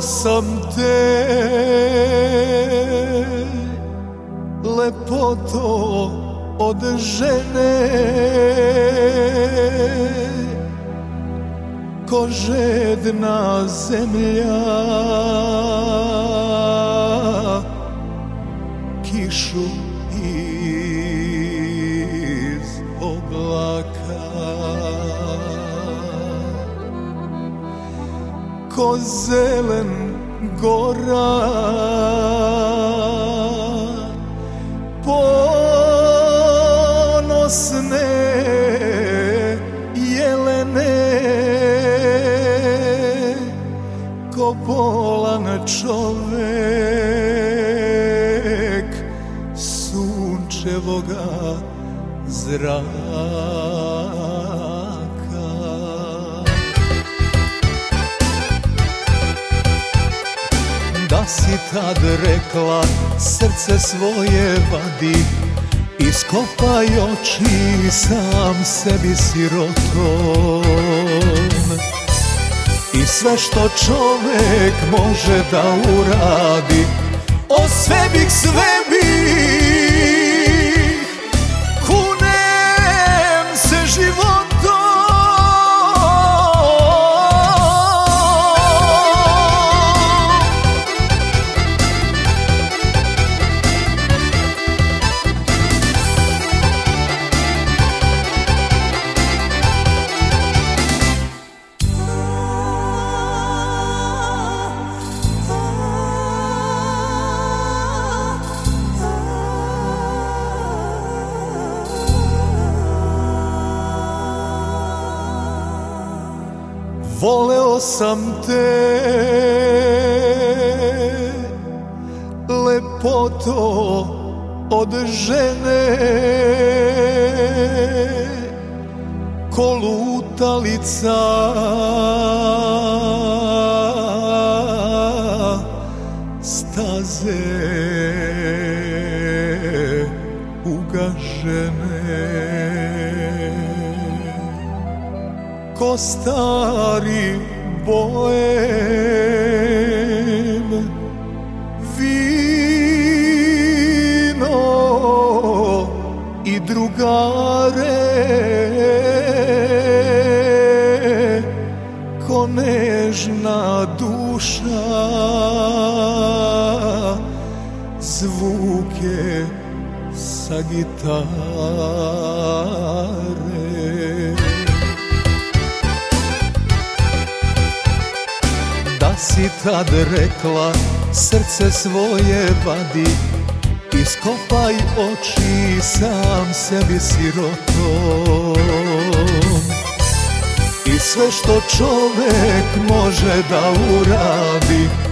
sam te, lepoto od žene, ko žedna zemlja kišu iz oblaka, ko zelen gora ponosne jelene, ko bolan čovek sunčevoga zraka. Da si tad rekla srce svoje vadi, iskopaj oči sam sebi sirotom, i sve što čovek može da uradi, o sve bih kunem se životom. Voleo sam te, lepoto od žene, ko lutalica staze ugažene, ko stari boem, vino i drugare, ko nežna duša zvuke sa gitare. Da si tad rekla srce svoje vadi, iskopaj oči sam sebi sirotom, i sve što čovek može da uradi,